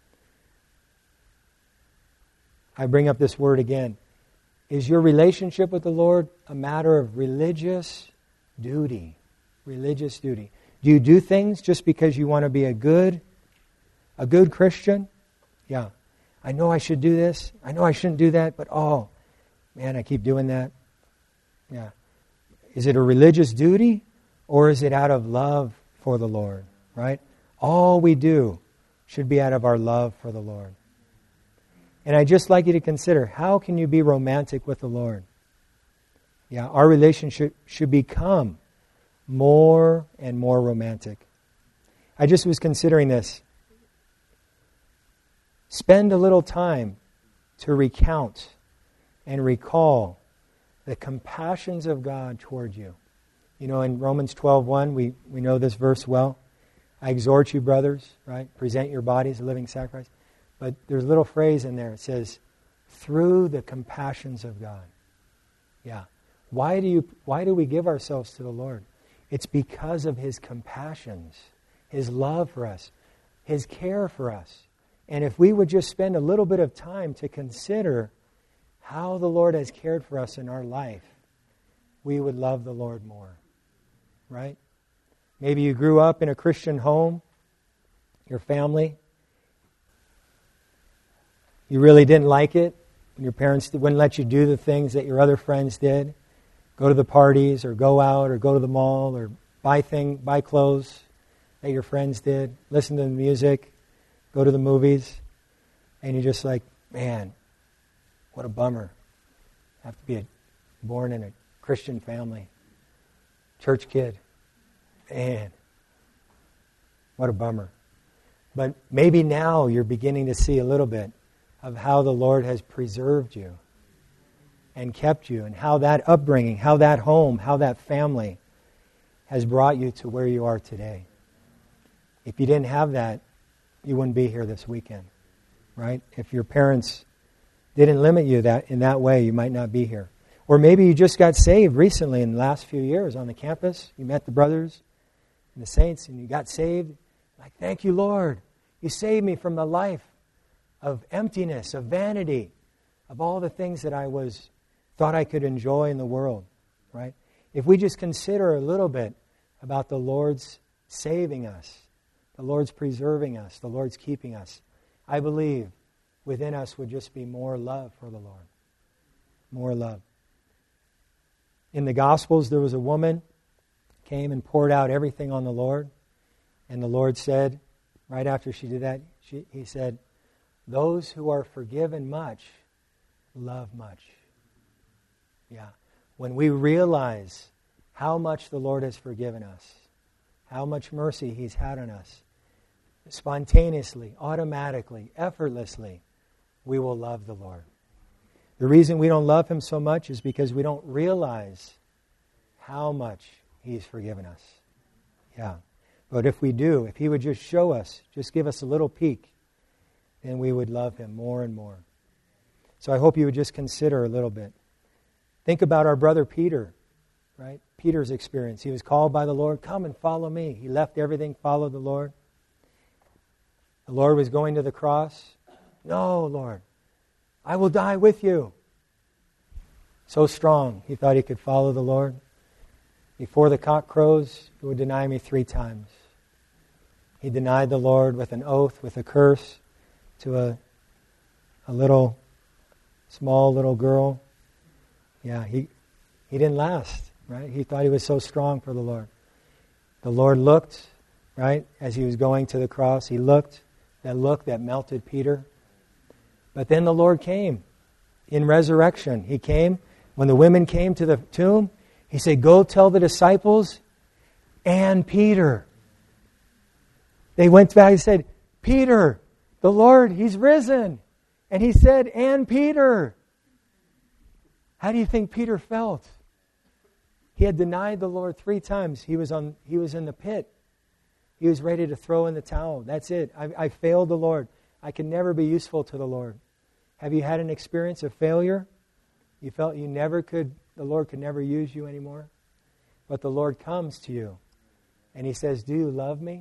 I bring up this word again. Is your relationship with the Lord a matter of religious duty? Religious duty. Do you do things just because you want to be a good, a good Christian? Yeah. I know I should do this. I know I shouldn't do that, but oh, man, I keep doing that. Yeah. Is it a religious duty or is it out of love for the Lord? Right? All we do should be out of our love for the Lord. And I'd just like you to consider, how can you be romantic with the Lord? Yeah, our relationship should become more and more romantic. I just was considering this. Spend a little time to recount and recall the compassions of God toward you. You know, in Romans twelve one, we, we know this verse well. I exhort you, brothers, right? Present your bodies a living sacrifice. But there's a little phrase in there. It says, through the compassions of God. Yeah. Why do you? Why do we give ourselves to the Lord? It's because of His compassions, His love for us, His care for us. And if we would just spend a little bit of time to consider how the Lord has cared for us in our life, we would love the Lord more. Right? Maybe you grew up in a Christian home, your family. You really didn't like it when your parents wouldn't let you do the things that your other friends did. Go to the parties or go out or go to the mall or buy thing, buy clothes that your friends did. Listen to the music. Go to the movies. And you're just like, man, what a bummer. I have to be a, born in a Christian family. Church kid. Man, what a bummer. But maybe now you're beginning to see a little bit of how the Lord has preserved you and kept you, and how that upbringing, how that home, how that family has brought you to where you are today. If you didn't have that, you wouldn't be here this weekend, right? If your parents didn't limit you that in that way, you might not be here. Or maybe you just got saved recently in the last few years on the campus. You met the brothers and the saints, and you got saved. Like, thank you, Lord. You saved me from the life of emptiness, of vanity, of all the things that I was thought I could enjoy in the world, right? If we just consider a little bit about the Lord's saving us, the Lord's preserving us, the Lord's keeping us, I believe within us would just be more love for the Lord. More love. In the Gospels, there was a woman came and poured out everything on the Lord, and the Lord said, right after she did that, she, He said, those who are forgiven much, love much. Yeah. When we realize how much the Lord has forgiven us, how much mercy He's had on us, spontaneously, automatically, effortlessly, we will love the Lord. The reason we don't love Him so much is because we don't realize how much He's forgiven us. Yeah. But if we do, if He would just show us, just give us a little peek, then we would love Him more and more. So I hope you would just consider a little bit. Think about our brother Peter, right? Peter's experience. He was called by the Lord, come and follow me. He left everything, followed the Lord. The Lord was going to the cross. No, Lord, I will die with you. So strong, he thought he could follow the Lord. Before the cock crows, you would deny me three times. He denied the Lord with an oath, with a curse, to a a little, small little girl. Yeah, he he didn't last, right? He thought he was so strong for the Lord. The Lord looked, right, as he was going to the cross. He looked, that look that melted Peter. But then the Lord came in resurrection. He came. When the women came to the tomb, he said, go tell the disciples and Peter. They went back and said, Peter, the Lord, He's risen. And he said, and Peter. How do you think Peter felt? He had denied the Lord three times. He was on. He was in the pit. He was ready to throw in the towel. That's it. I, I failed the Lord. I can never be useful to the Lord. Have you had an experience of failure? You felt you never could, the Lord could never use you anymore? But the Lord comes to you and He says, do you love me?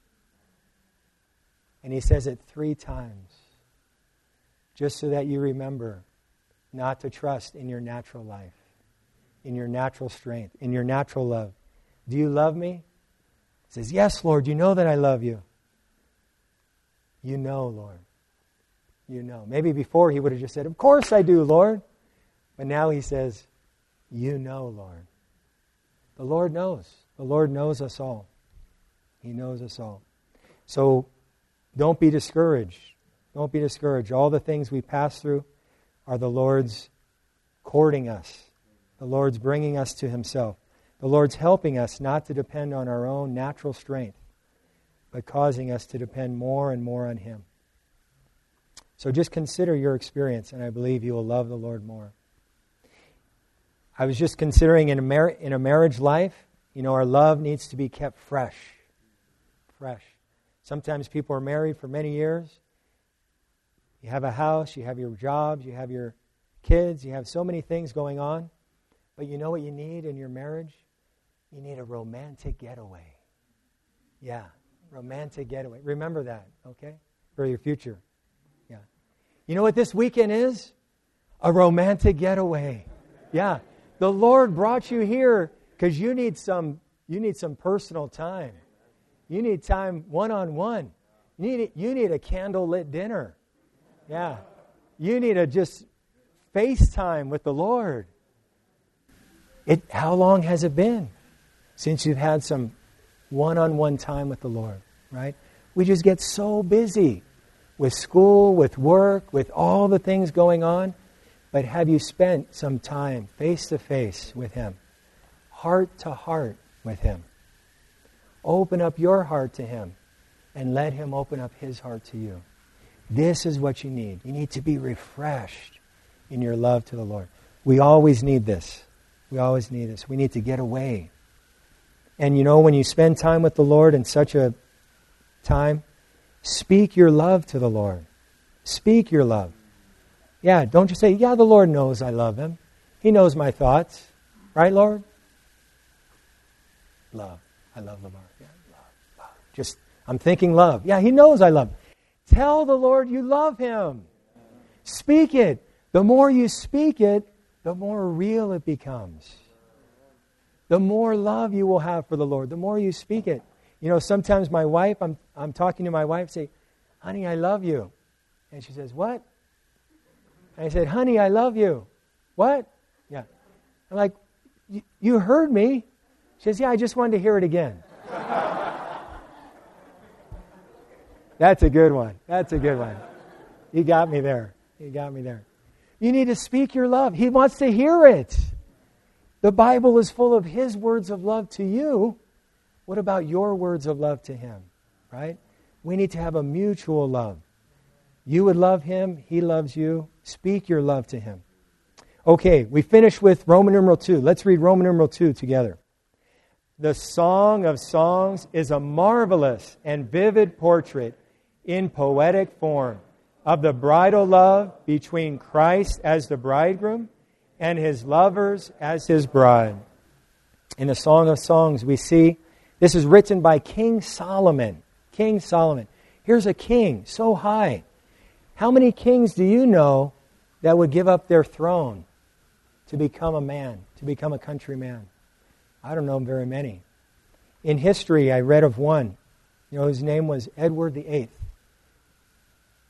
And He says it three times. Just so that you remember not to trust in your natural life, in your natural strength, in your natural love. Do you love me? He says, yes, Lord, you know that I love you. You know, Lord. You know. Maybe before he would have just said, of course I do, Lord. But now he says, you know, Lord. The Lord knows. The Lord knows us all. He knows us all. So don't be discouraged. Don't be discouraged. All the things we pass through are the Lord's courting us. The Lord's bringing us to Himself. The Lord's helping us not to depend on our own natural strength, but causing us to depend more and more on Him. So just consider your experience, and I believe you will love the Lord more. I was just considering in a, mar- in a marriage life, you know, our love needs to be kept fresh. Fresh. Sometimes people are married for many years. You have a house, you have your jobs, you have your kids, you have so many things going on. But you know what you need in your marriage? You need a romantic getaway. Yeah, romantic getaway. Remember that, okay? For your future. Yeah. You know what this weekend is? A romantic getaway. Yeah. The Lord brought you here because you need some you need some personal time. You need time one-on-one. You need, you need a candlelit dinner. Yeah. You need a just FaceTime with the Lord. It, how long has it been since you've had some one-on-one time with the Lord, right? We just get so busy with school, with work, with all the things going on. But have you spent some time face-to-face with Him, heart-to-heart with Him? Open up your heart to Him and let Him open up His heart to you. This is what you need. You need to be refreshed in your love to the Lord. We always need this. We always need this. We need to get away. And you know, when you spend time with the Lord in such a time, speak your love to the Lord. Speak your love. Yeah, don't just say, yeah, the Lord knows I love Him. He knows my thoughts. Right, Lord? Love. I love the Lord. Yeah, love, love. Just, I'm thinking love. Yeah, He knows I love Him. Tell the Lord you love Him. Speak it. The more you speak it, the more real it becomes. The more love you will have for the Lord, the more you speak it. You know, sometimes my wife, I'm I'm talking to my wife, say, honey, I love you. And she says, what? And I said, honey, I love you. What? Yeah. I'm like, you heard me. She says, yeah, I just wanted to hear it again. That's a good one. That's a good one. You got me there. You got me there. You need to speak your love. He wants to hear it. The Bible is full of His words of love to you. What about your words of love to Him? Right? We need to have a mutual love. You would love Him. He loves you. Speak your love to Him. Okay, we finish with Roman numeral two. Let's read Roman numeral two together. The Song of Songs is a marvelous and vivid portrait in poetic form of the bridal love between Christ as the bridegroom and His lovers as His bride. In the Song of Songs, we see this is written by King Solomon. King Solomon. Here's a king so high. How many kings do you know that would give up their throne to become a man, to become a countryman? I don't know very many. In history, I read of one. You know, his name was Edward the Eighth.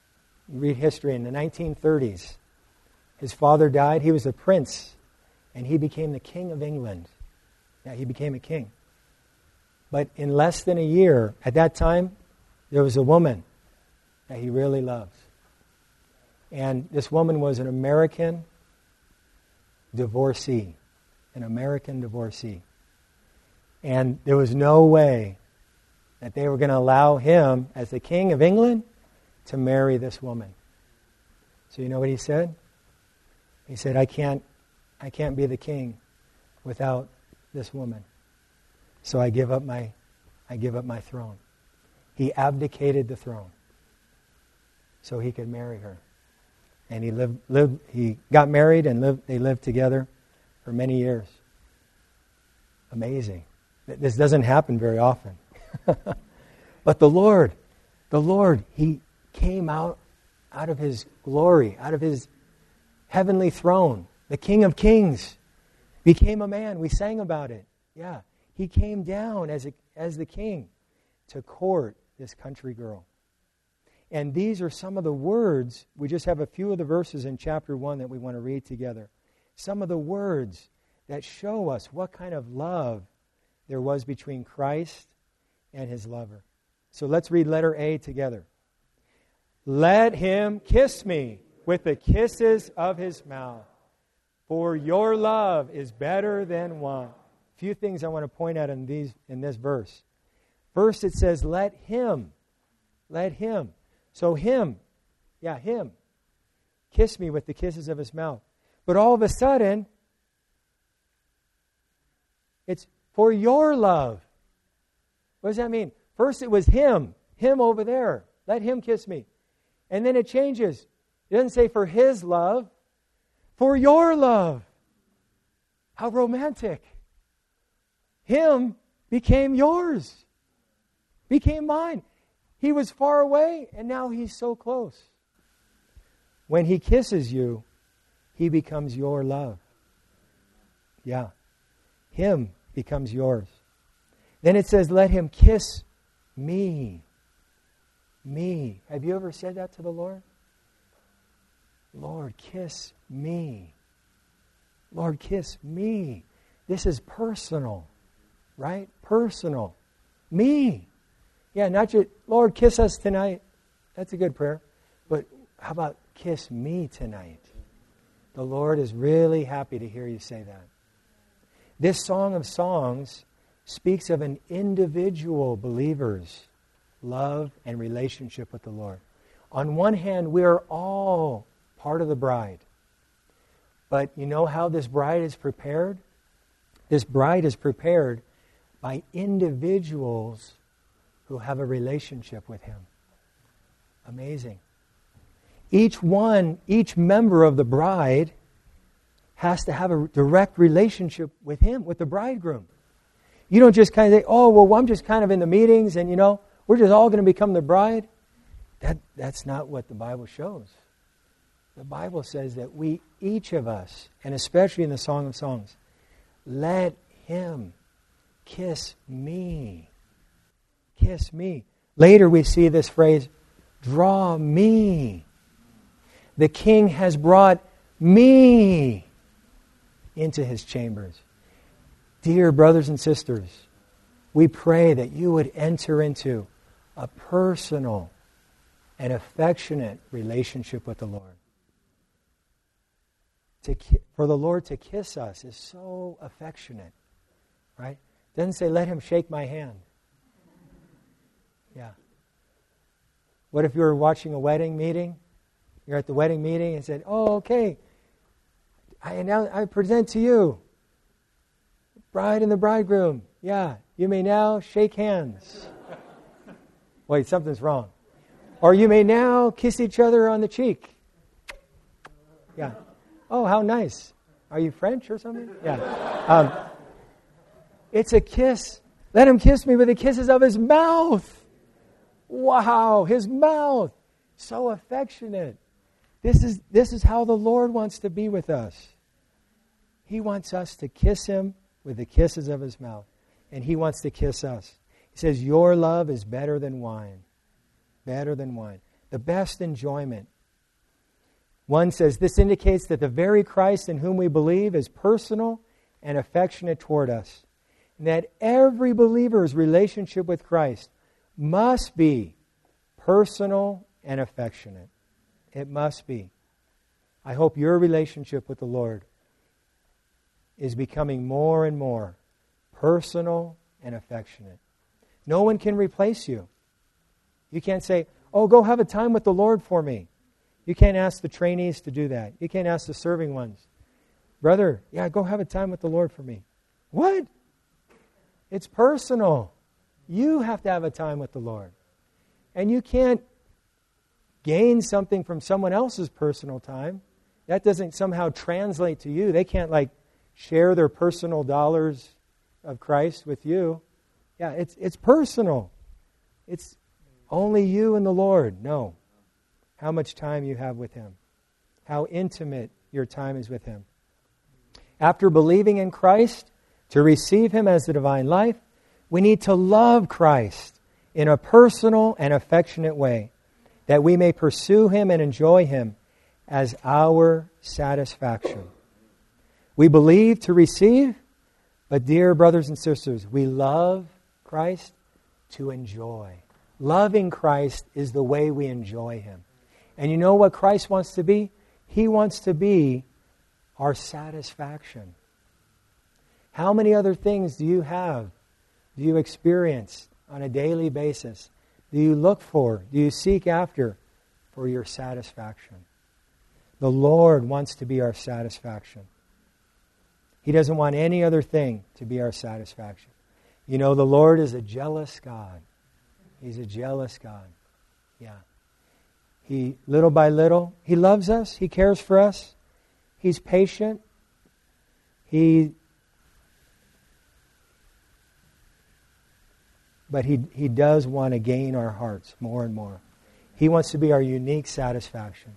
You read history in the nineteen thirties. His father died. He was a prince, and he became the king of England. Yeah, he became a king. But in less than a year, at that time, there was a woman that he really loves. And this woman was an American divorcee. An American divorcee. And there was no way that they were going to allow him, as the king of England, to marry this woman. So you know what he said? He said, I can't, I can't be the king without this woman. So I give up my, I give up my throne. He abdicated the throne so he could marry her. And he lived, lived he got married and lived, they lived together for many years. Amazing. This doesn't happen very often. But the Lord, the Lord, He came out, out of His glory, out of His heavenly throne. The King of Kings became a man. We sang about it. Yeah. He came down as a, as the king to court this country girl. And these are some of the words. We just have a few of the verses in chapter one that we want to read together. Some of the words that show us what kind of love there was between Christ and His lover. So let's read letter A together. Let him kiss me with the kisses of his mouth, for your love is better than wine. A few things I want to point out in these in this verse. First, it says, let him, let him. So him, yeah, him, kiss me with the kisses of his mouth. But all of a sudden, it's for your love. What does that mean? First it was him, him over there. Let him kiss me. And then it changes. It doesn't say for his love, for your love. How romantic. Him became yours, became mine. He was far away, and now he's so close. When he kisses you, he becomes your love. Yeah. Him becomes yours. Then it says, let him kiss me. Me. Have you ever said that to the Lord? Lord, kiss me. Lord, kiss me. This is personal, right? Personal. Me. Yeah, not just, Lord, kiss us tonight. That's a good prayer. But how about kiss me tonight? The Lord is really happy to hear you say that. This Song of Songs speaks of an individual believer's love and relationship with the Lord. On one hand, we are all part of the bride. But you know how this bride is prepared? This bride is prepared by individuals who have a relationship with Him. Amazing. Each one, each member of the bride has to have a direct relationship with Him, with the bridegroom. You don't just kind of say, oh, well, I'm just kind of in the meetings and, you know, we're just all going to become the bride. That, that's not what the Bible shows. The Bible says that we, each of us, and especially in the Song of Songs, let Him kiss me. Kiss me. Later we see this phrase, draw me. The King has brought me into His chambers. Dear brothers and sisters, we pray that you would enter into a personal and affectionate relationship with the Lord. To ki- for the Lord to kiss us is so affectionate, right? It doesn't say, let Him shake my hand. Yeah. What if you were watching a wedding meeting? You're at the wedding meeting and said, oh, okay, I now I present to you bride and the bridegroom. Yeah, you may now shake hands. Wait, something's wrong. Or you may now kiss each other on the cheek. Yeah. Oh, how nice. Are you French or something? Yeah. Um, it's a kiss. Let him kiss me with the kisses of his mouth. Wow, his mouth. So affectionate. This is, this is how the Lord wants to be with us. He wants us to kiss Him with the kisses of His mouth. And He wants to kiss us. He says, your love is better than wine. Better than wine. The best enjoyment One says, this indicates that the very Christ in whom we believe is personal and affectionate toward us. And that every believer's relationship with Christ must be personal and affectionate. It must be. I hope your relationship with the Lord is becoming more and more personal and affectionate. No one can replace you. You can't say, oh, go have a time with the Lord for me. You can't ask the trainees to do that. You can't ask the serving ones. Brother, yeah, go have a time with the Lord for me. What? It's personal. You have to have a time with the Lord. And you can't gain something from someone else's personal time. That doesn't somehow translate to you. They can't like share their personal dollars of Christ with you. Yeah, it's it's personal. It's only you and the Lord know how much time you have with Him, how intimate your time is with Him. After believing in Christ, to receive Him as the divine life, we need to love Christ in a personal and affectionate way, that we may pursue Him and enjoy Him as our satisfaction. We believe to receive, but dear brothers and sisters, we love Christ to enjoy. Loving Christ is the way we enjoy Him. And you know what Christ wants to be? He wants to be our satisfaction. How many other things do you have, do you experience on a daily basis? Do you look for, do you seek after for your satisfaction? The Lord wants to be our satisfaction. He doesn't want any other thing to be our satisfaction. You know, the Lord is a jealous God. He's a jealous God. Yeah. He, little by little, He loves us. He cares for us. He's patient. He, but He, he does want to gain our hearts more and more. He wants to be our unique satisfaction.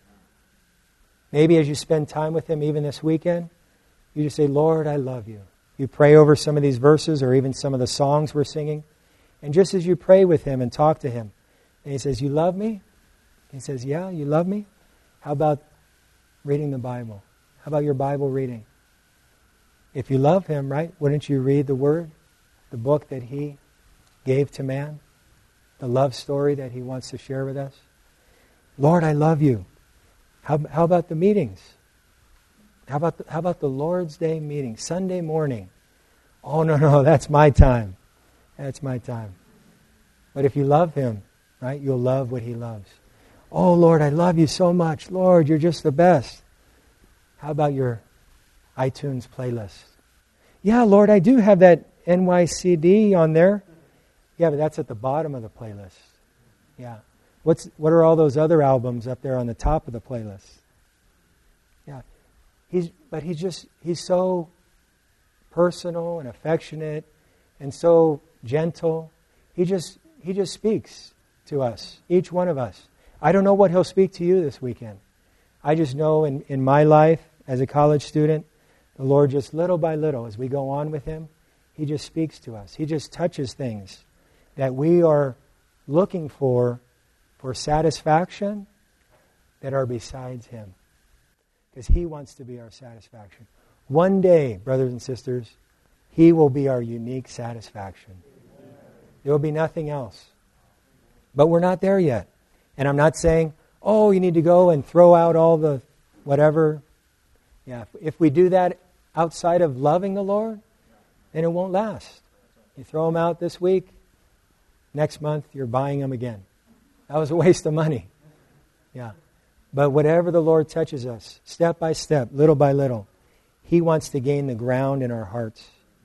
Maybe as you spend time with Him, even this weekend, you just say, Lord, I love you. You pray over some of these verses or even some of the songs we're singing. And just as you pray with Him and talk to Him, and He says, you love me? He says, yeah, you love me? How about reading the Bible? How about your Bible reading? If you love Him, right, wouldn't you read the Word, the book that He gave to man, the love story that He wants to share with us? Lord, I love you. How, how about the meetings? How about the, how about the Lord's Day meeting, Sunday morning? Oh, no, no, that's my time. That's my time. But if you love Him, right, you'll love what He loves. Oh, Lord, I love you so much. Lord, you're just the best. How about your iTunes playlist? Yeah, Lord, I do have that N Y C D on there. Yeah, but that's at the bottom of the playlist. Yeah. What's what are all those other albums up there on the top of the playlist? Yeah. He's but he's just he's so personal and affectionate and so gentle. He just he just speaks to us, each one of us. I don't know what He'll speak to you this weekend. I just know in, in my life as a college student, the Lord just little by little, as we go on with Him, He just speaks to us. He just touches things that we are looking for, for satisfaction that are besides Him. Because He wants to be our satisfaction. One day, brothers and sisters, He will be our unique satisfaction. There will be nothing else. But we're not there yet. And I'm not saying, oh, you need to go and throw out all the whatever. Yeah, if we do that outside of loving the Lord, then it won't last. You throw them out this week, next month you're buying them again. That was a waste of money. Yeah. But whatever the Lord touches us, step by step, little by little, He wants to gain the ground in our hearts.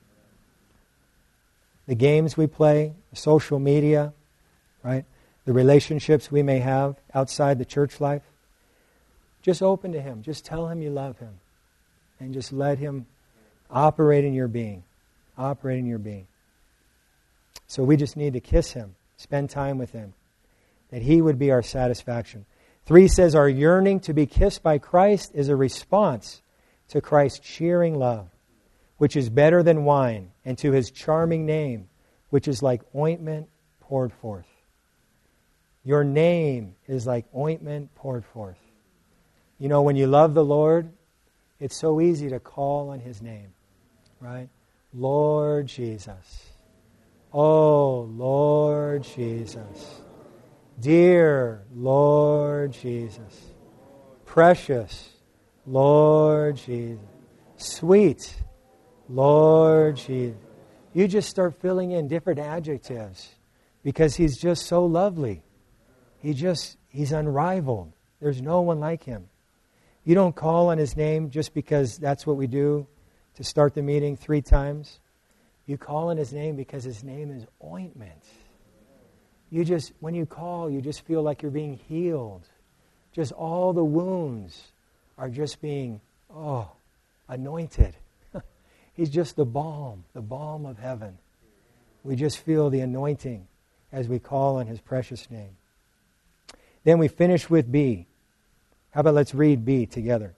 The games we play, social media, right? The relationships we may have outside the church life. Just open to Him. Just tell Him you love Him. And just let Him operate in your being. Operate in your being. So we just need to kiss Him. Spend time with Him. That He would be our satisfaction. Three says our yearning to be kissed by Christ is a response to Christ's cheering love, which is better than wine, and to His charming name, which is like ointment poured forth. Your name is like ointment poured forth. You know, when you love the Lord, it's so easy to call on His name, right? Lord Jesus. Oh, Lord Jesus. Dear Lord Jesus. Precious Lord Jesus. Sweet Lord Jesus. You just start filling in different adjectives because He's just so lovely. He just, He's unrivaled. There's no one like Him. You don't call on His name just because that's what we do to start the meeting three times. You call on His name because His name is ointment. You just, when you call, you just feel like you're being healed. Just all the wounds are just being, oh, anointed. He's just the balm, the balm of heaven. We just feel the anointing as we call on His precious name. Then we finish with B. How about let's read B together.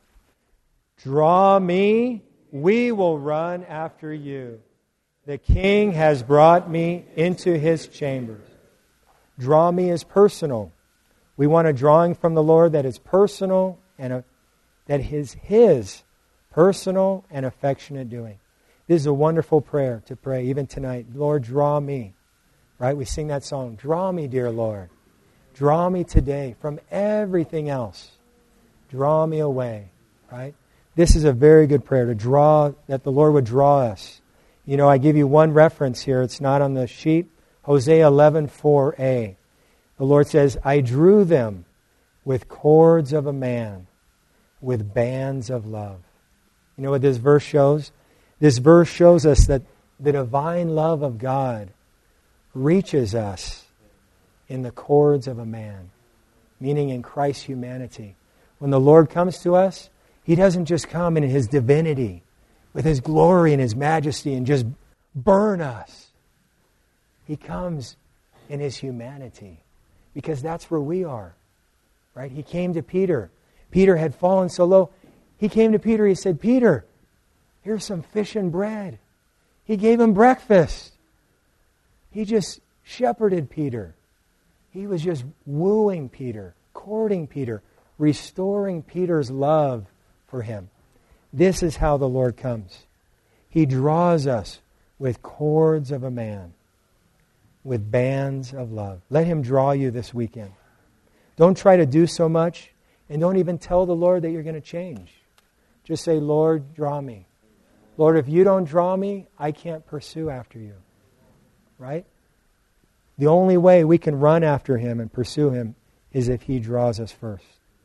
Draw me, we will run after you. The King has brought me into His chambers. Draw me is personal. We want a drawing from the Lord that is personal and a, that is His personal and affectionate doing. This is a wonderful prayer to pray even tonight. Lord, draw me. Right? We sing that song. Draw me, dear Lord. Draw me today from everything else. Draw me away. Right? This is a very good prayer to draw, that the Lord would draw us. You know, I give you one reference here. It's not on the sheet. Hosea eleven four a. The Lord says, I drew them with cords of a man, with bands of love. You know what this verse shows? This verse shows us that the divine love of God reaches us in the cords of a man, meaning in Christ's humanity. When the Lord comes to us, He doesn't just come in His divinity, with His glory and His majesty and just burn us. He comes in His humanity, because that's where we are, right? He came to Peter. Peter had fallen so low. He came to Peter, He said, Peter, here's some fish and bread. He gave him breakfast. He just shepherded Peter. He was just wooing Peter, courting Peter, restoring Peter's love for him. This is how the Lord comes. He draws us with cords of a man, with bands of love. Let Him draw you this weekend. Don't try to do so much, and don't even tell the Lord that you're going to change. Just say, Lord, draw me. Lord, if you don't draw me, I can't pursue after you. Right? The only way we can run after Him and pursue Him is if He draws us first.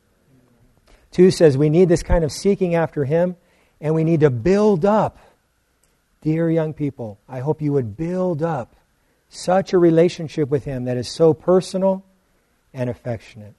Two says we need this kind of seeking after Him, and we need to build up. Dear young people, I hope you would build up such a relationship with Him that is so personal and affectionate.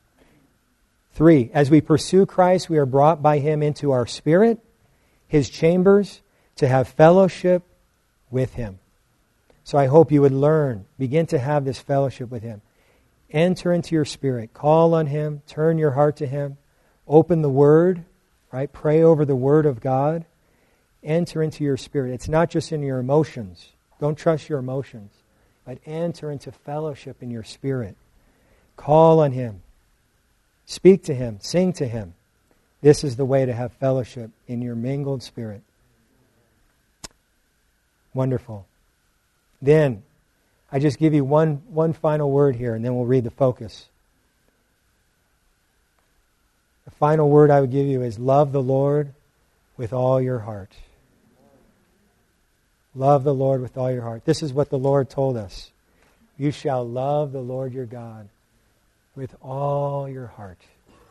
Three, as we pursue Christ, we are brought by Him into our spirit, His chambers, to have fellowship with Him. So I hope you would learn, begin to have this fellowship with Him. Enter into your spirit, call on Him, turn your heart to Him, open the Word, right? Pray over the Word of God. Enter into your spirit. It's not just in your emotions. Don't trust your emotions, but enter into fellowship in your spirit. Call on Him. Speak to Him. Sing to Him. This is the way to have fellowship in your mingled spirit. Wonderful. Then, I just give you one, one final word here, and then we'll read the focus. The final word I would give you is love the Lord with all your heart. Love the Lord with all your heart. This is what the Lord told us. You shall love the Lord your God with all your heart.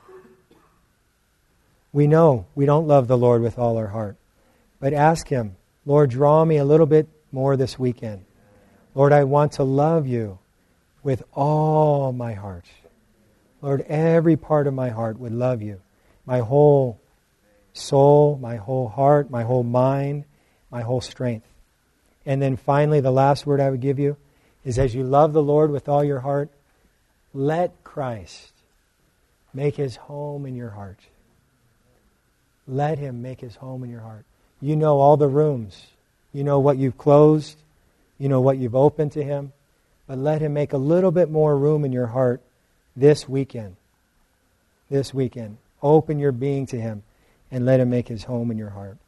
We know we don't love the Lord with all our heart. But ask Him, Lord, draw me a little bit more this weekend. Lord, I want to love you with all my heart. Lord, every part of my heart would love you. My whole soul, my whole heart, my whole mind, my whole strength. And then finally, the last word I would give you is as you love the Lord with all your heart, let Christ make His home in your heart. Let Him make His home in your heart. You know all the rooms. You know what you've closed. You know what you've opened to Him. But let Him make a little bit more room in your heart this weekend. This weekend. Open your being to Him and let Him make His home in your heart.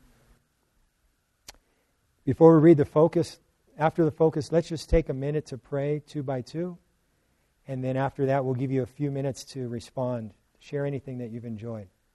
Before we read the focus, after the focus, let's just take a minute to pray two by two. And then after that, we'll give you a few minutes to respond. Share anything that you've enjoyed.